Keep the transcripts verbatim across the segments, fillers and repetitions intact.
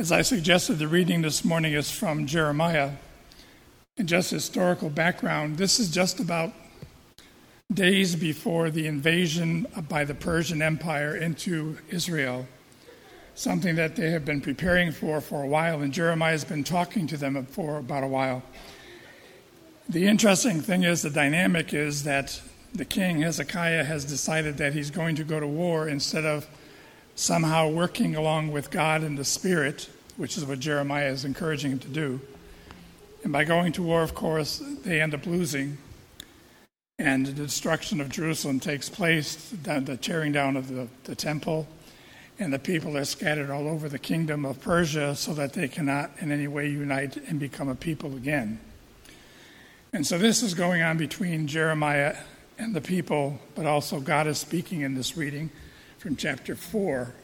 As I suggested, the reading this morning is from Jeremiah. And just historical background, this is just about days before the invasion by the Persian Empire into Israel, something that they have been preparing for for a while, and Jeremiah has been talking to them for about a while. The interesting thing is, the dynamic is that the king, Hezekiah, has decided that he's going to go to war instead of somehow working along with God and the Spirit, which is what Jeremiah is encouraging him to do. And by going to war, of course, they end up losing, and the destruction of Jerusalem takes place, the tearing down of the, the temple, and the people are scattered all over the kingdom of Persia so that they cannot in any way unite and become a people again. And so this is going on between Jeremiah and the people, but also God is speaking in this reading from chapter four.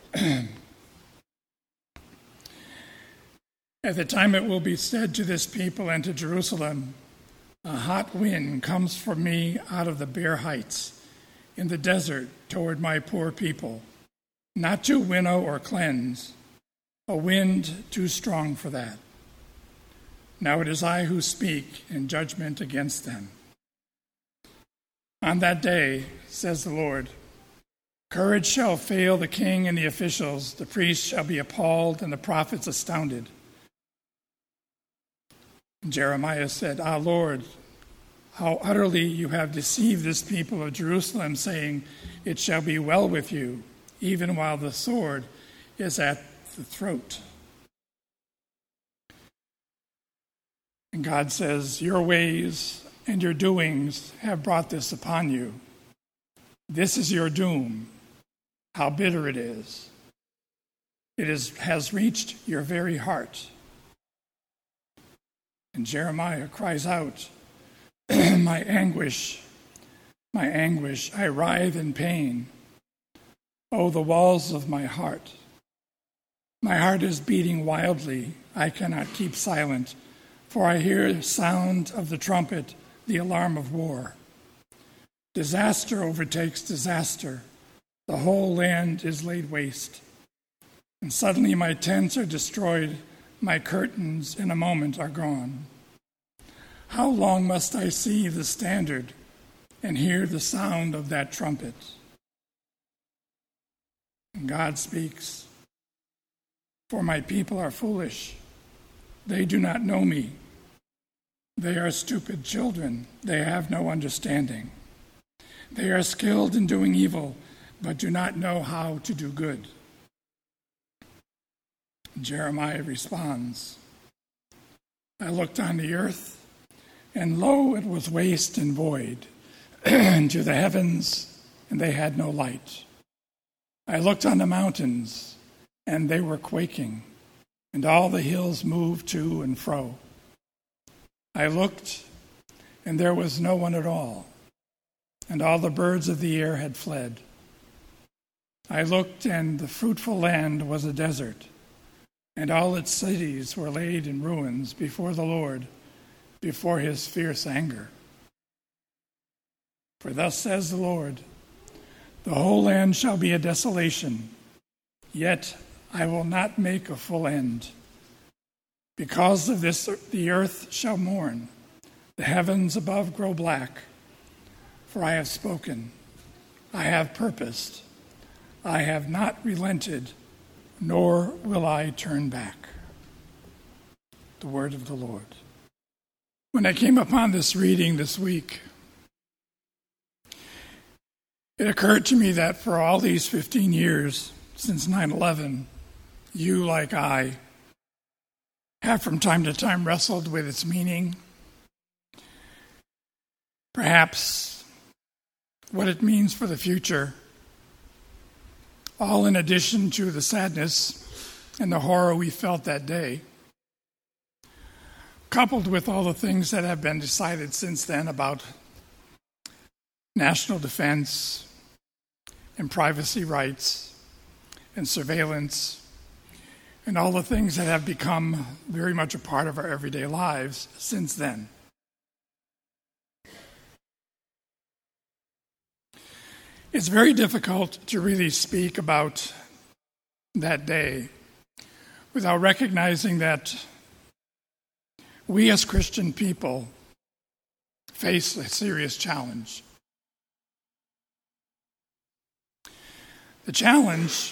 At the time it will be said to this people and to Jerusalem, a hot wind comes for me out of the bare heights, in the desert toward my poor people, not to winnow or cleanse, a wind too strong for that. Now it is I who speak in judgment against them. On that day, says the Lord, courage shall fail the king and the officials, the priests shall be appalled and the prophets astounded. Jeremiah said, Ah, Lord, how utterly you have deceived this people of Jerusalem, saying, it shall be well with you, even while the sword is at the throat. And God says, your ways and your doings have brought this upon you. This is your doom, how bitter it is. It is, has reached your very heart. And Jeremiah cries out, my anguish, my anguish, I writhe in pain. Oh, the walls of my heart. My heart is beating wildly. I cannot keep silent, for I hear the sound of the trumpet, the alarm of war. Disaster overtakes disaster. The whole land is laid waste. And suddenly my tents are destroyed. My curtains in a moment are gone. How long must I see the standard and hear the sound of that trumpet? And God speaks, for my people are foolish. They do not know me. They are stupid children. They have no understanding. They are skilled in doing evil, but do not know how to do good. Jeremiah responds, I looked on the earth, and lo, it was waste and void, and to the heavens, and they had no light. I looked on the mountains, and they were quaking, and all the hills moved to and fro. I looked, and there was no one at all, and all the birds of the air had fled. I looked, and the fruitful land was a desert, and all its cities were laid in ruins before the Lord, before his fierce anger. For thus says the Lord, the whole land shall be a desolation, yet I will not make a full end. Because of this the earth shall mourn, the heavens above grow black. For I have spoken, I have purposed, I have not relented, nor will I turn back. The word of the Lord. When I came upon this reading this week, it occurred to me that for all these fifteen years since nine eleven, you, like I, have from time to time wrestled with its meaning, perhaps what it means for the future, all in addition to the sadness and the horror we felt that day, coupled with all the things that have been decided since then about national defense and privacy rights and surveillance and all the things that have become very much a part of our everyday lives since then. It's very difficult to really speak about that day without recognizing that we as Christian people face a serious challenge. The challenge,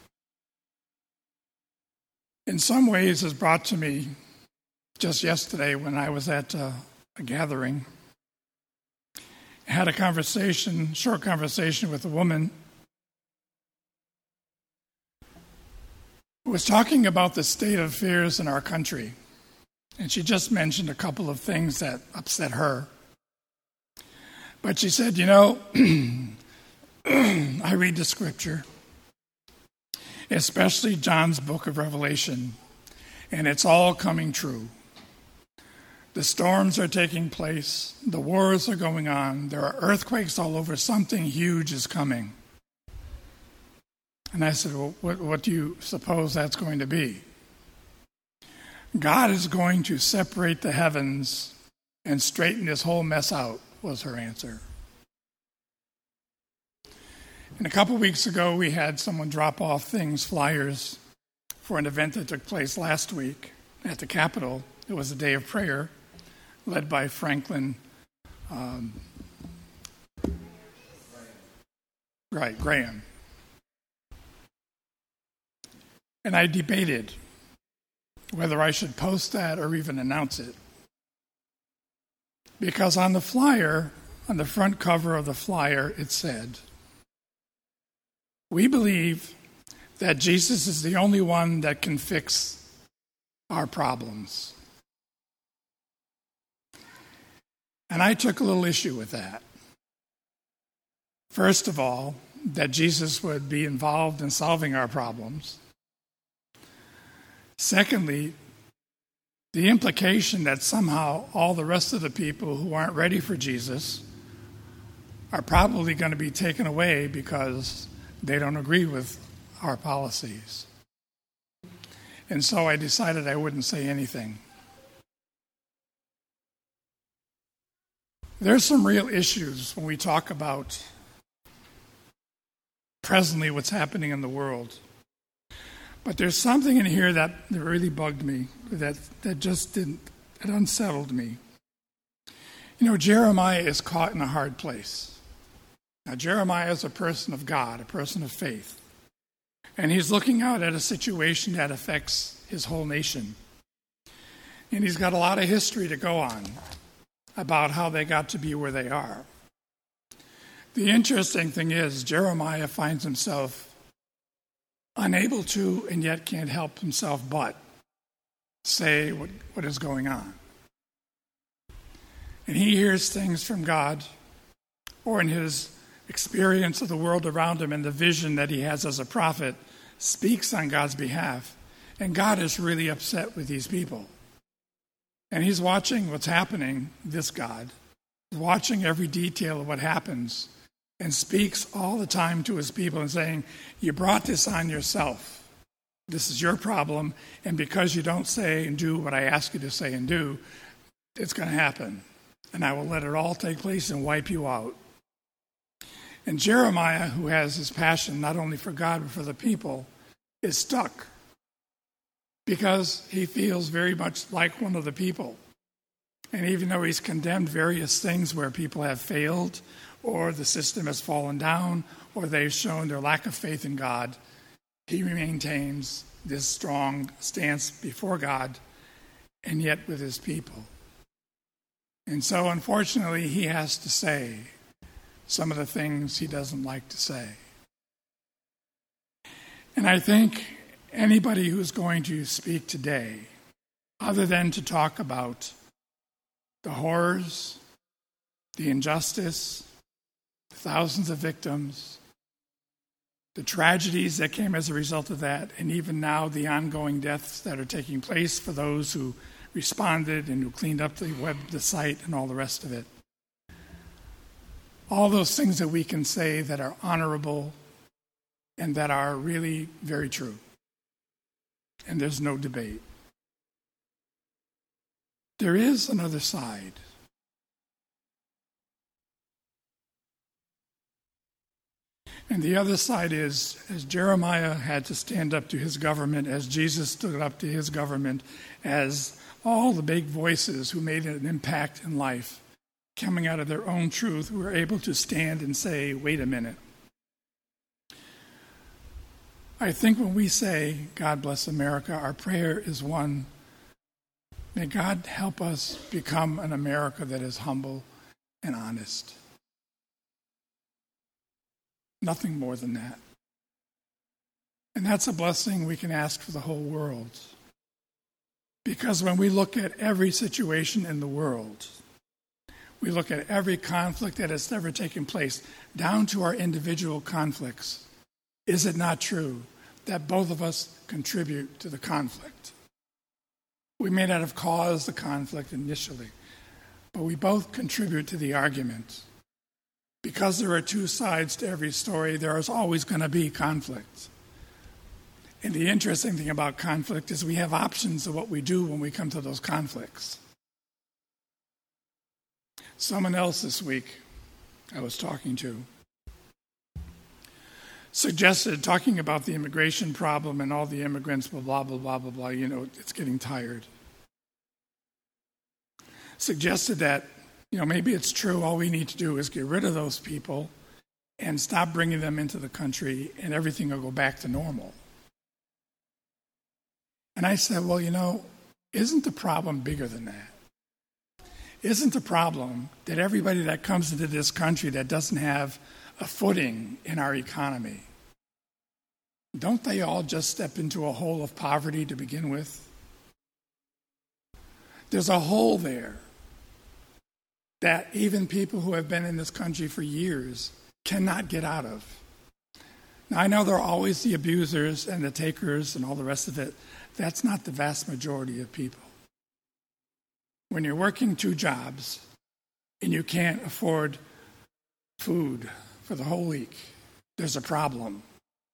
in some ways, is brought to me just yesterday when I was at uh, a gathering. I had a conversation, short conversation with a woman who was talking about the state of affairs in our country. And she just mentioned a couple of things that upset her. But she said, you know, I read the scripture, especially John's book of Revelation, and it's all coming true. The storms are taking place. The wars are going on. There are earthquakes all over. Something huge is coming. And I said, well, what, what do you suppose that's going to be? God is going to separate the heavens and straighten this whole mess out, was her answer. And a couple weeks ago, we had someone drop off things, flyers, for an event that took place last week at the Capitol. It was a day of prayer led by Franklin um, right, Graham. And I debated whether I should post that or even announce it. Because on the flyer, on the front cover of the flyer, it said, we believe that Jesus is the only one that can fix our problems. And I took a little issue with that. First of all, that Jesus would be involved in solving our problems. Secondly, the implication that somehow all the rest of the people who aren't ready for Jesus are probably going to be taken away because they don't agree with our policies. And so I decided I wouldn't say anything. There's some real issues when we talk about presently what's happening in the world. But there's something in here that, that really bugged me, that, that just didn't, it unsettled me. You know, Jeremiah is caught in a hard place. Now, Jeremiah is a person of God, a person of faith. And he's looking out at a situation that affects his whole nation. And he's got a lot of history to go on about how they got to be where they are. The interesting thing is, Jeremiah finds himself unable to, and yet can't help himself but say what, what is going on. And he hears things from God, or in his experience of the world around him and the vision that he has as a prophet, speaks on God's behalf. And God is really upset with these people. And he's watching what's happening, this God, watching every detail of what happens, and speaks all the time to his people and saying, you brought this on yourself. This is your problem, and because you don't say and do what I ask you to say and do, it's going to happen. And I will let it all take place and wipe you out. And Jeremiah, who has his passion not only for God but for the people, is stuck because he feels very much like one of the people. And even though he's condemned various things where people have failed, or the system has fallen down, or they've shown their lack of faith in God, he maintains this strong stance before God and yet with his people. And so, unfortunately, he has to say some of the things he doesn't like to say. And I think anybody who's going to speak today, other than to talk about the horrors, the injustice, the thousands of victims, the tragedies that came as a result of that, and even now the ongoing deaths that are taking place for those who responded and who cleaned up the web, the site, and all the rest of it. All those things that we can say that are honorable and that are really very true. And there's no debate. There is another side. And the other side is, as Jeremiah had to stand up to his government, as Jesus stood up to his government, as all the big voices who made an impact in life, coming out of their own truth, were able to stand and say, wait a minute. I think when we say, God bless America, our prayer is one, may God help us become an America that is humble and honest. Nothing more than that. And that's a blessing we can ask for the whole world. Because when we look at every situation in the world, we look at every conflict that has ever taken place, down to our individual conflicts, is it not true that both of us contribute to the conflict? We may not have caused the conflict initially, but we both contribute to the argument. Because there are two sides to every story, there is always going to be conflict. And the interesting thing about conflict is we have options of what we do when we come to those conflicts. Someone else this week I was talking to suggested, talking about the immigration problem and all the immigrants, blah, blah, blah, blah, blah, blah, you know, it's getting tired. Suggested that, you know, maybe it's true, all we need to do is get rid of those people and stop bringing them into the country and everything will go back to normal. And I said, well, you know, isn't the problem bigger than that? Isn't the problem that everybody that comes into this country that doesn't have a footing in our economy, don't they all just step into a hole of poverty to begin with? There's a hole there that even people who have been in this country for years cannot get out of. Now, I know there are always the abusers and the takers and all the rest of it. That's not the vast majority of people. When you're working two jobs and you can't afford food for the whole week, there's a problem.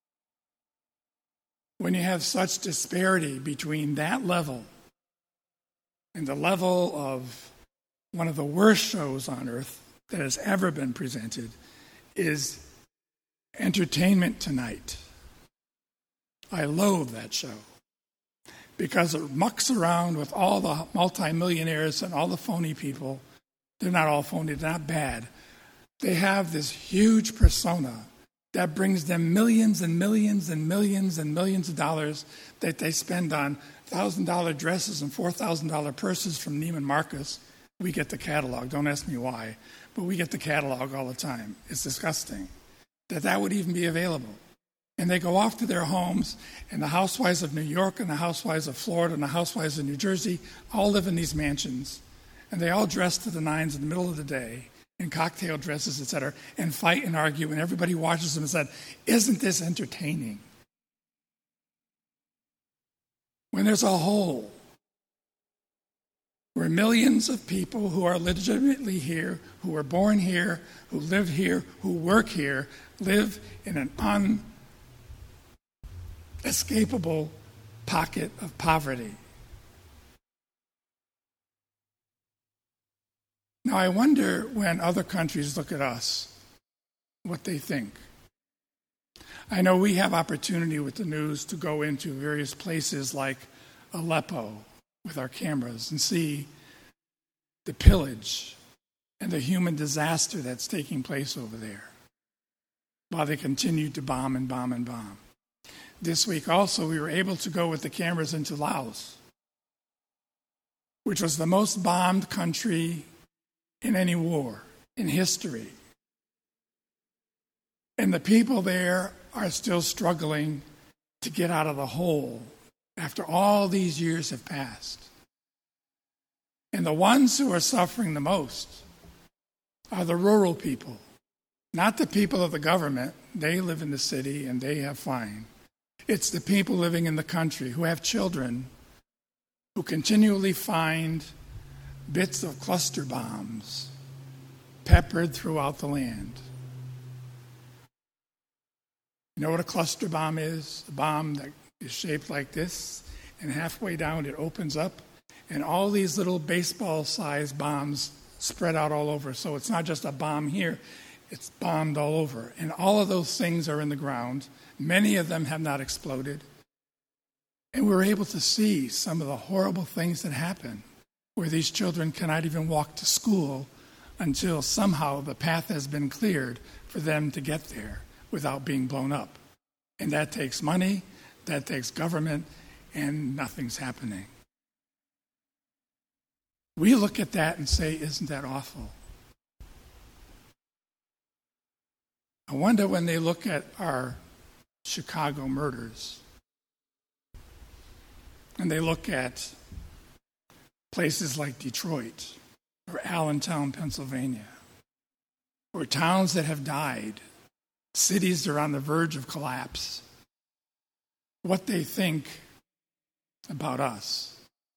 When you have such disparity between that level and the level of one of the worst shows on earth that has ever been presented is Entertainment Tonight. I loathe that show because it mucks around with all the multimillionaires and all the phony people. They're not all phony, they're not bad. They have this huge persona that brings them millions and millions and millions and millions of dollars that they spend on one thousand dollars dresses and four thousand dollars purses from Neiman Marcus. We get the catalog. Don't ask me why, but we get the catalog all the time. It's disgusting that that would even be available. And they go off to their homes, and the housewives of New York and the housewives of Florida and the housewives of New Jersey all live in these mansions, and they all dress to the nines in the middle of the day in cocktail dresses, et cetera, and fight and argue, and everybody watches them and said, isn't this entertaining? When there's a hole where millions of people who are legitimately here, who were born here, who live here, who work here, live in an unescapable pocket of poverty. Now, I wonder when other countries look at us, what they think. I know we have opportunity with the news to go into various places like Aleppo with our cameras and see the pillage and the human disaster that's taking place over there while they continue to bomb and bomb and bomb. This week also we were able to go with the cameras into Laos, which was the most bombed country in any war in history. And the people there are still struggling to get out of the hole after all these years have passed. And the ones who are suffering the most are the rural people, not the people of the government. They live in the city and they have fine. It's the people living in the country who have children who continually find bits of cluster bombs peppered throughout the land. You know what a cluster bomb is? A bomb that is shaped like this, and halfway down it opens up, and all these little baseball-sized bombs spread out all over. So it's not just a bomb here. It's bombed all over. And all of those things are in the ground. Many of them have not exploded. And we're able to see some of the horrible things that happen, where these children cannot even walk to school until somehow the path has been cleared for them to get there without being blown up. And that takes money, that takes government, and nothing's happening. We look at that and say, isn't that awful? I wonder when they look at our Chicago murders, and they look at places like Detroit or Allentown, Pennsylvania, or towns that have died, cities that are on the verge of collapse, what they think about us.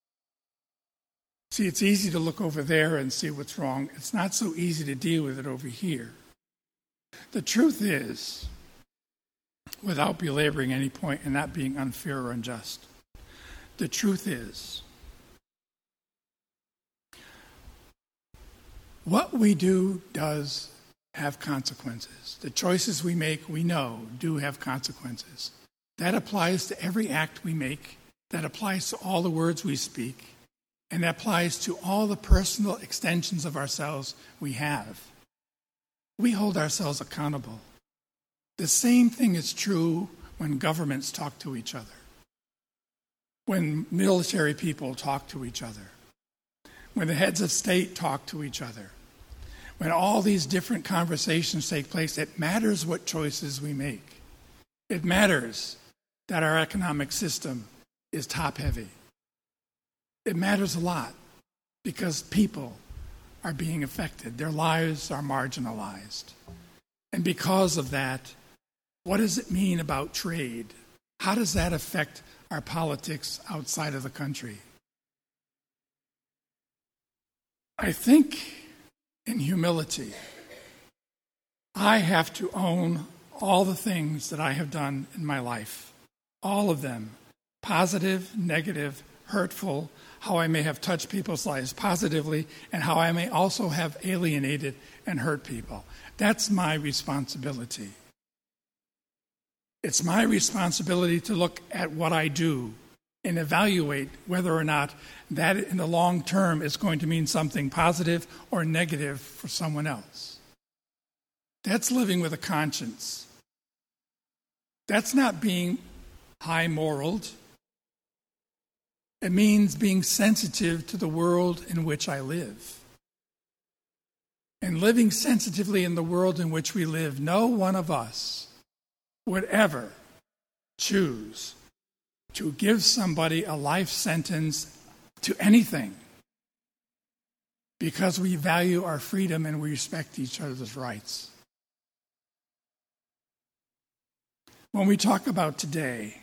See, it's easy to look over there and see what's wrong. It's not so easy to deal with it over here. The truth is, without belaboring any point and not being unfair or unjust, the truth is, what we do does have consequences. The choices we make, we know, do have consequences. That applies to every act we make. That applies to all the words we speak. And that applies to all the personal extensions of ourselves we have. We hold ourselves accountable. The same thing is true when governments talk to each other, when military people talk to each other, when the heads of state talk to each other. When all these different conversations take place, it matters what choices we make. It matters that our economic system is top-heavy. It matters a lot because people are being affected. Their lives are marginalized. And because of that, what does it mean about trade? How does that affect our politics outside of the country? I think in humility, I have to own all the things that I have done in my life, all of them, positive, negative, hurtful, how I may have touched people's lives positively, and how I may also have alienated and hurt people. That's my responsibility. It's my responsibility to look at what I do and evaluate whether or not that in the long term is going to mean something positive or negative for someone else. That's living with a conscience. That's not being high-moraled. It means being sensitive to the world in which I live. And living sensitively in the world in which we live, no one of us would ever choose to give somebody a life sentence to anything because we value our freedom and we respect each other's rights. When we talk about today,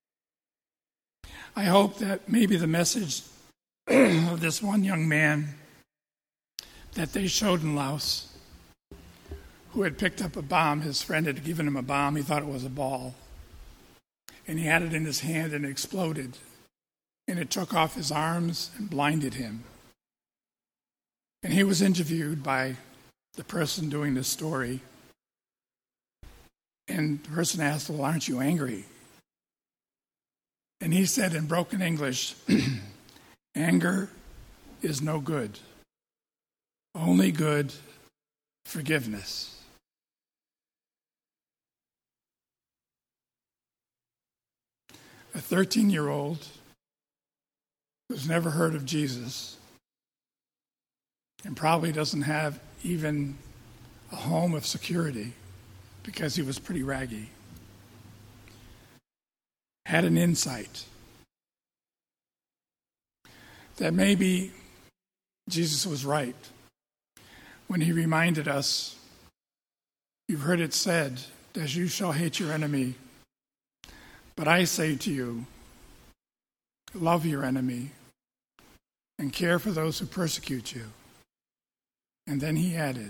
I hope that maybe the message of this one young man that they showed in Laos, who had picked up a bomb, his friend had given him a bomb, he thought it was a ball, and he had it in his hand and it exploded, and it took off his arms and blinded him. And he was interviewed by the person doing this story, and the person asked, well, aren't you angry? And he said in broken English, anger is no good. Only good forgiveness. A thirteen-year-old who's never heard of Jesus and probably doesn't have even a home of security because he was pretty raggy, had an insight that maybe Jesus was right when he reminded us, you've heard it said that you shall hate your enemy, but I say to you, love your enemy and care for those who persecute you. And then he added,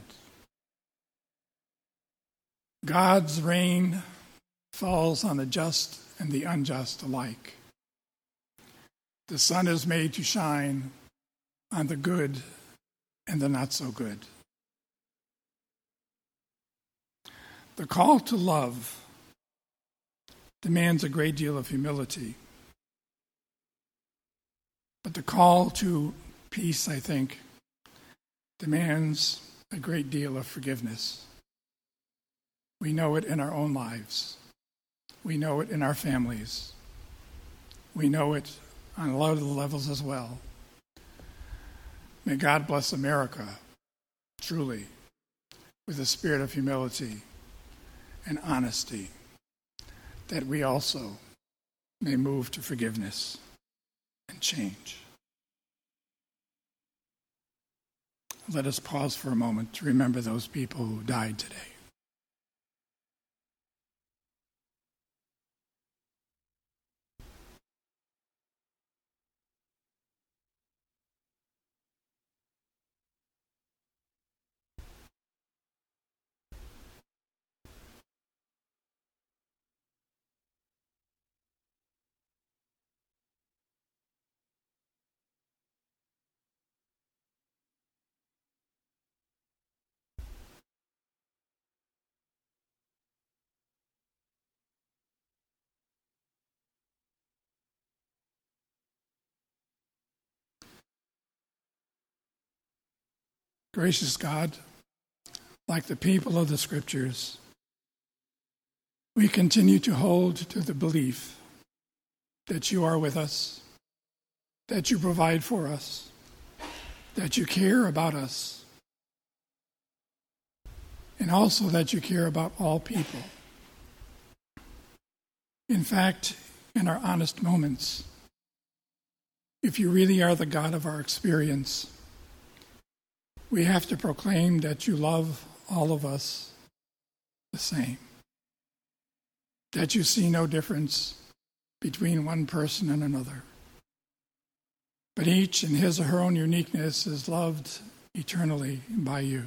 God's rain falls on the just and the unjust alike. The sun is made to shine on the good and the not so good. The call to love demands a great deal of humility. But the call to peace, I think, demands a great deal of forgiveness. We know it in our own lives. We know it in our families. We know it on a lot of the levels as well. May God bless America, truly, with a spirit of humility and honesty, that we also may move to forgiveness and change. Let us pause for a moment to remember those people who died today. Gracious God, like the people of the Scriptures, we continue to hold to the belief that you are with us, that you provide for us, that you care about us, and also that you care about all people. In fact, in our honest moments, if you really are the God of our experience, we have to proclaim that you love all of us the same, that you see no difference between one person and another, but each in his or her own uniqueness is loved eternally by you.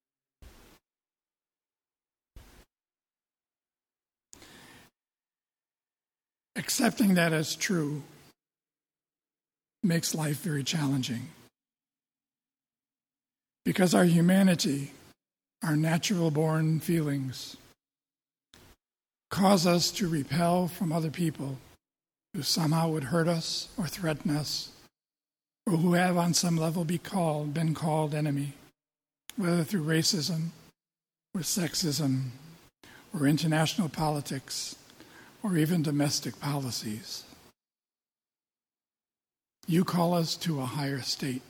Accepting that as true makes life very challenging, because our humanity, our natural-born feelings, cause us to repel from other people who somehow would hurt us or threaten us, or who have on some level be called, been called enemy, whether through racism or sexism or international politics or even domestic policies. You call us to a higher state.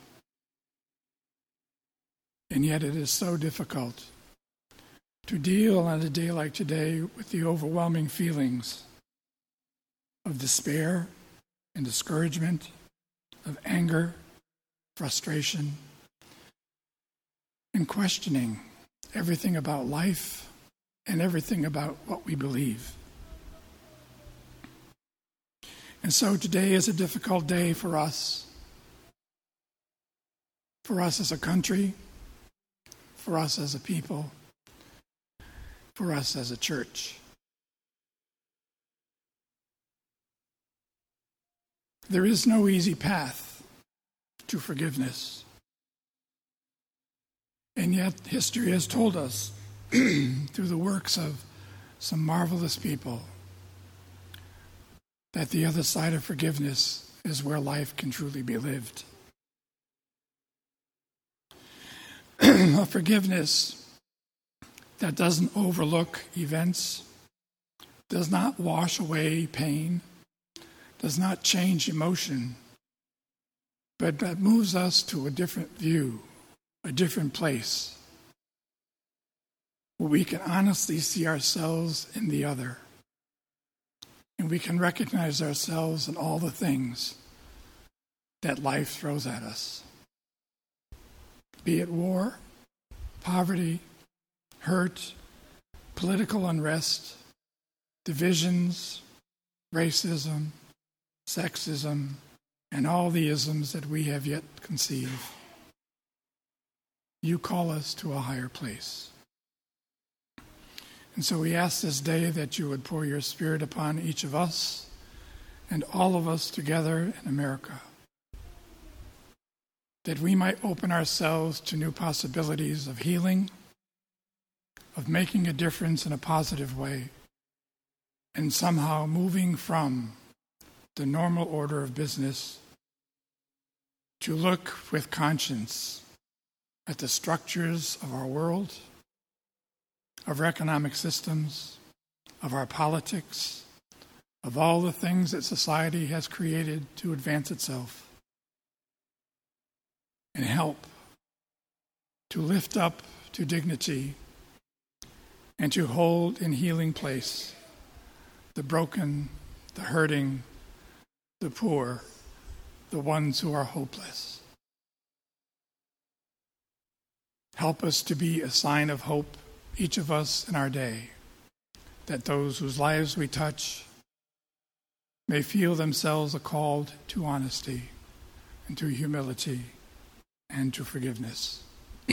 And yet it is so difficult to deal on a day like today with the overwhelming feelings of despair and discouragement, of anger, frustration, and questioning everything about life and everything about what we believe. And so today is a difficult day for us, for us as a country, for us as a people, for us as a church. There is no easy path to forgiveness. And yet history has told us through the works of some marvelous people that the other side of forgiveness is where life can truly be lived. A forgiveness that doesn't overlook events, does not wash away pain, does not change emotion, but that moves us to a different view, a different place, where we can honestly see ourselves in the other, and we can recognize ourselves in all the things that life throws at us. Be it war, poverty, hurt, political unrest, divisions, racism, sexism, and all the isms that we have yet conceived. You call us to a higher place. And so we ask this day that you would pour your Spirit upon each of us and all of us together in America, that we might open ourselves to new possibilities of healing, of making a difference in a positive way and somehow moving from the normal order of business to look with conscience at the structures of our world, of our economic systems, of our politics, of all the things that society has created to advance itself, and help to lift up to dignity and to hold in healing place the broken, the hurting, the poor, the ones who are hopeless. Help us to be a sign of hope, each of us in our day, that those whose lives we touch may feel themselves called to honesty and to humility and to forgiveness.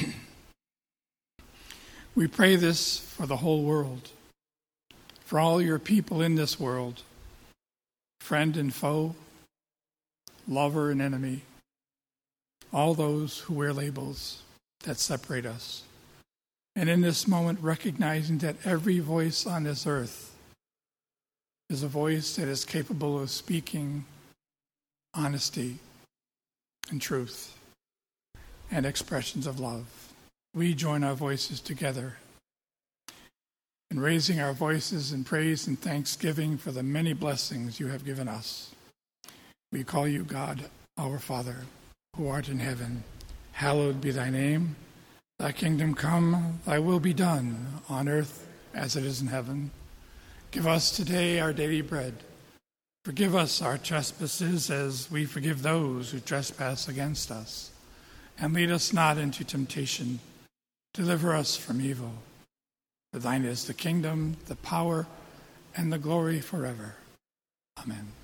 We pray this for the whole world, for all your people in this world, friend and foe, lover and enemy, all those who wear labels that separate us. And in this moment, recognizing that every voice on this earth is a voice that is capable of speaking honesty and truth and expressions of love. We join our voices together in raising our voices in praise and thanksgiving for the many blessings you have given us. We call you God, our Father, who art in heaven. Hallowed be thy name. Thy kingdom come, thy will be done, on earth as it is in heaven. Give us today our daily bread. Forgive us our trespasses as we forgive those who trespass against us. And lead us not into temptation. Deliver us from evil. For thine is the kingdom, the power, and the glory forever. Amen.